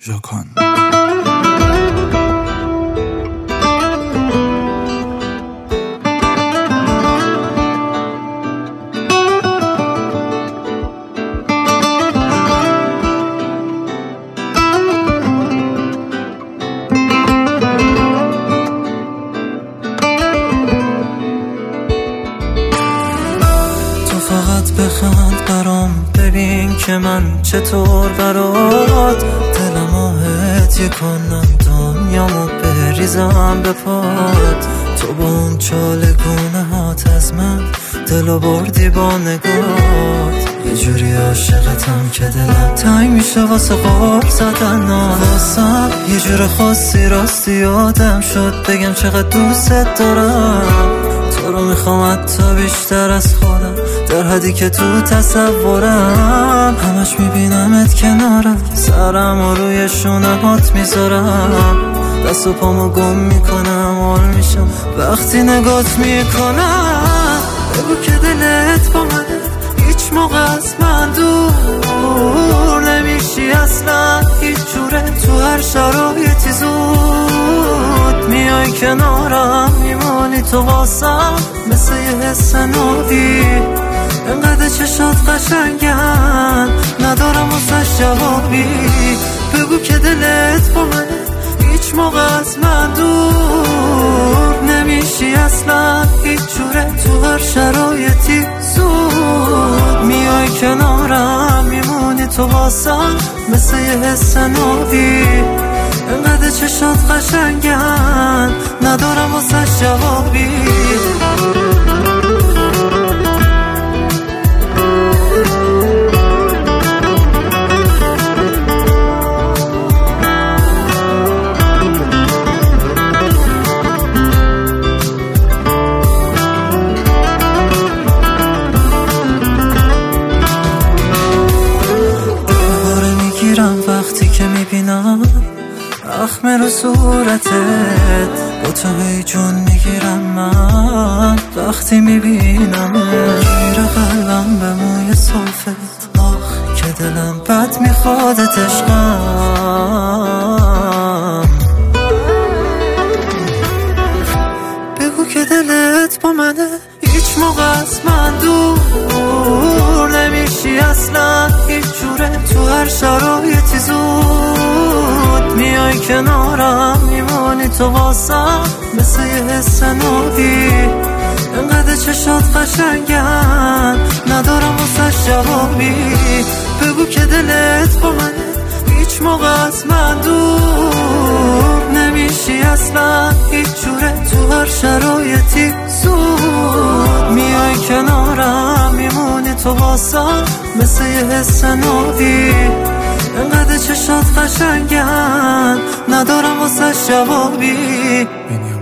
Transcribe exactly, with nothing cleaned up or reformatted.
ژاکان. فقط بخند برام، ببین که من چطور برات دلم آهت کنم، دنیامو بریزم به پات. تو با اون چاله گونه هات از من دلو بردی با نگات. یه جوری عاشقتم که دلم تنگ میشه واسه غار زدن واسم. یه جور خاصی راستی یادم شد بگم چقدر دوست دارم. تو رو میخوام حتی بیشتر از خودم، در حدی که تو تصورم. همش میبینمت کنارم، سرم و روی شونه هات میذارم. دست و پامو گم میکنم، حال میشم وقتی نگات میکنم. بگو که دلت با منه، هیچ موقع از من دور نمیشی اصلا هیچ جوره. تو هر شرایطی زود میای کنارم، میمونی تو واسم مثل یه حس نوی. انقدر چشات قشنگن ندارم واسش جوابی. بگو که دلت با منه، هیچ موقع از من دور نمیشی اصلا هیچ جوره. تو هر شرایطی زود میای کنارم، میمونی تو واسم مثل یه حس نوی. انقدر چشات قشنگن ندارم واسش جوابی. وقتی که میبینم اخم رو صورتت، با تو هی جون میگیرم من وقتی میبینم. گیر قلبم به موی صافت، آخ که دلم بد میخوادت عشقم. بگو که دلت با منه، هیچ موقع از من دور نمیشی اصلا هیچ جوره. تو هر شرایطی زود میای کنارم، میمونی تو واسم مثل یه حس نوی. انقدر چشات قشنگن ندارم واسش جوابی. بگو که دلت با منه، هیچ موقع از من دور نمیشی اصلا هیچ جوره. تو هر شرایطی زود میای کنارم، میمونی تو واسم مثل یه حس نوی. انقدر چشات قشنگن ندارم واسش جوابی.